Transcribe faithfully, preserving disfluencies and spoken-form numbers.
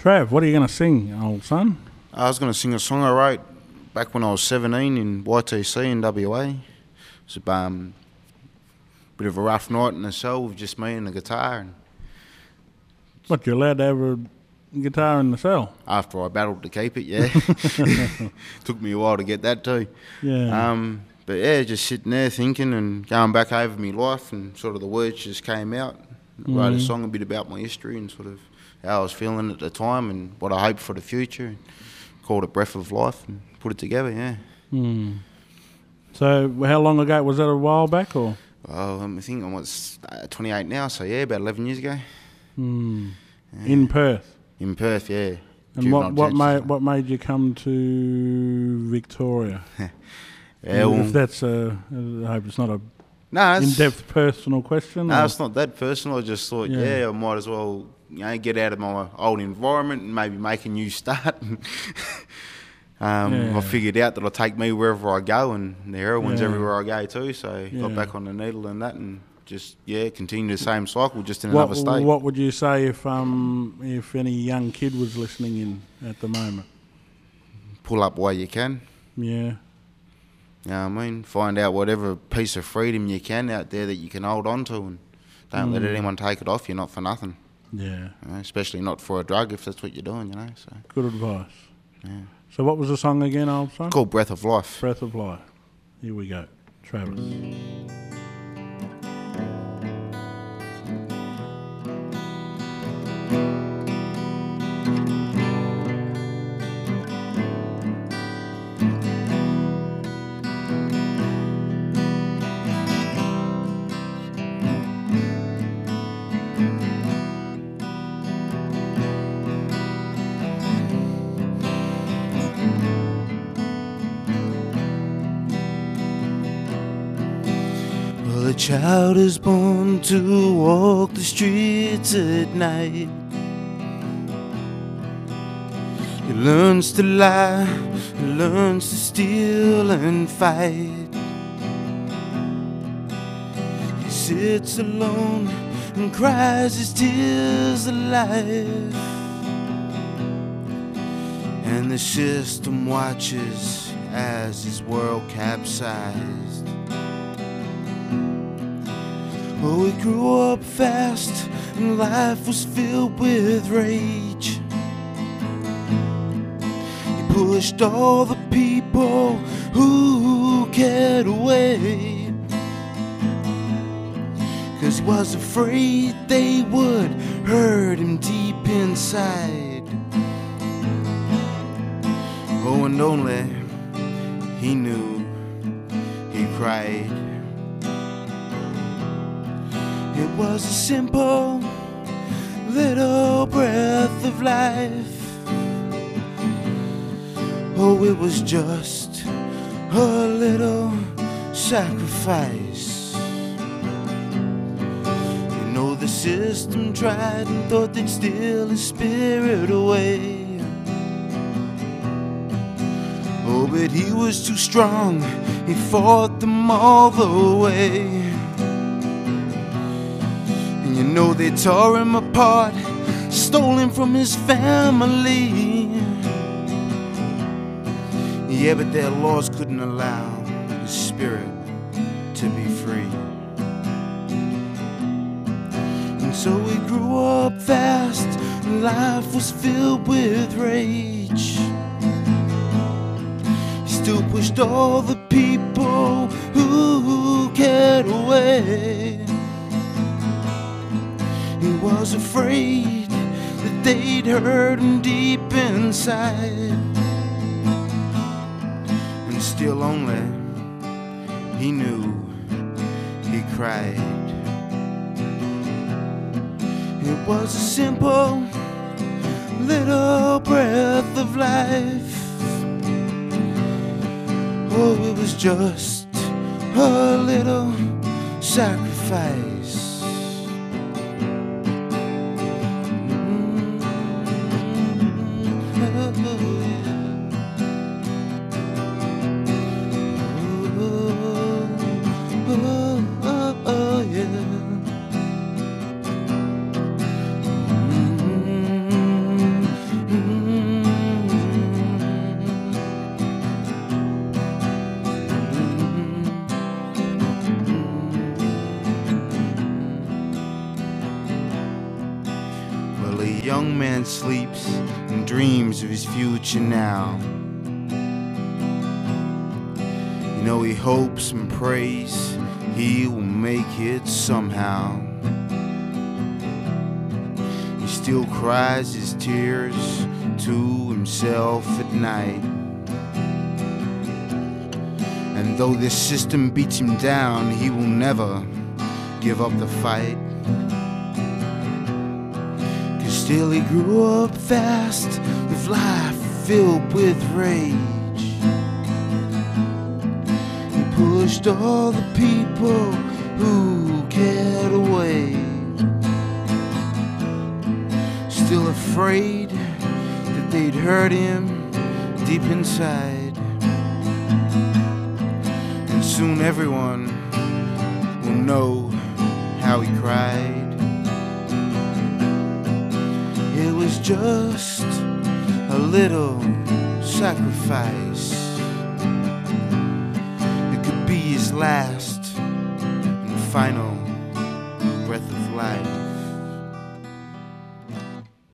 Trav, what are you going to sing, old son? I was going to sing a song I wrote back when I was seventeen in Y T C in W A. It was a um, bit of a rough night in the cell with just me and the guitar. And What, you're allowed to have a guitar in the cell? after I battled to keep it, yeah. Took me a while to get that too. Yeah. Um, but yeah, just sitting there thinking and going back over my life, and sort of the words just came out. I wrote a Mhm. song a bit about my history and sort of how I was feeling at the time and what I hoped for the future. Called it Breath of Life and put it together, yeah. Hmm. So how long ago? Was that a while back or? Well, um, I think I was uh, twenty-eight now, so yeah, about eleven years ago. Hmm. Yeah. In Perth? In Perth, yeah. And what, Juvenile what, detention made, centre. what made you come to Victoria? Yeah, well, If that's a, I hope it's not a no, it's, in-depth personal question. no, or- it's not that personal. I just thought, Yeah. yeah. I might as well, you know, get out of my old environment and maybe make a new start. um, Yeah. I figured out that it'll take me wherever I go, and the heroin's Yeah. everywhere I go too. So Yeah. got back on the needle and that, and just yeah, continue the same cycle, just in What, another state. what would you say if um if any young kid was listening in at the moment? Pull up while you can. Yeah. You know what I mean? Find out whatever piece of freedom you can out there that you can hold on to, and don't let Mm. anyone take it off you, not for nothing. Yeah. You know, especially not for a drug if that's what you're doing, you know. So Good advice. yeah. So what was the song again, old son? Called Breath of Life. Breath of Life. Here we go. Travis. Well, a child is born to walk the streets at night. He learns to lie, he learns to steal and fight. He sits alone and cries his tears alive. And the system watches as his world capsized. Oh, he grew up fast and life was filled with rage. He pushed all the people who cared away, 'cause he was afraid they would hurt him deep inside. Oh, and only he knew he cried. It was a simple little breath of life. Oh, it was just a little sacrifice. You know, the system tried and thought they'd steal his spirit away. Oh, but he was too strong, he fought them all the way. And you know they tore him apart, stole him from his family. Yeah, but their laws couldn't allow his spirit to be free. And so he grew up fast, and life was filled with rage. Still pushed all the people who cared away. He was afraid that they'd hurt him deep inside. And still only he knew he cried. It was a simple little breath of life. Oh, it was just a little sacrifice. Mm, oh, yeah. Oh, oh, oh, oh, yeah. Mm, young man sleeps and dreams of his future now. You know, he hopes and prays he will make it somehow. He still cries his tears to himself at night. And though this system beats him down, he will never give up the fight. 'Cause still he grew up fast with life filled with rage. He pushed all the people who cared away, still afraid that they'd hurt him deep inside. And soon everyone will know how he cried. It was just a little sacrifice. It could be his last and final breath of life.